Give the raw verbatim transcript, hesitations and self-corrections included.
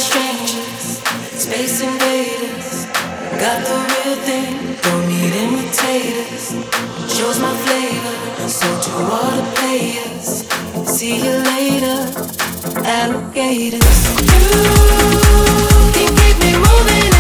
strangers, space invaders. Got the real thing, don't need imitators. Shows my flavor, so to all the players. See you later, alligators. You can keep me moving.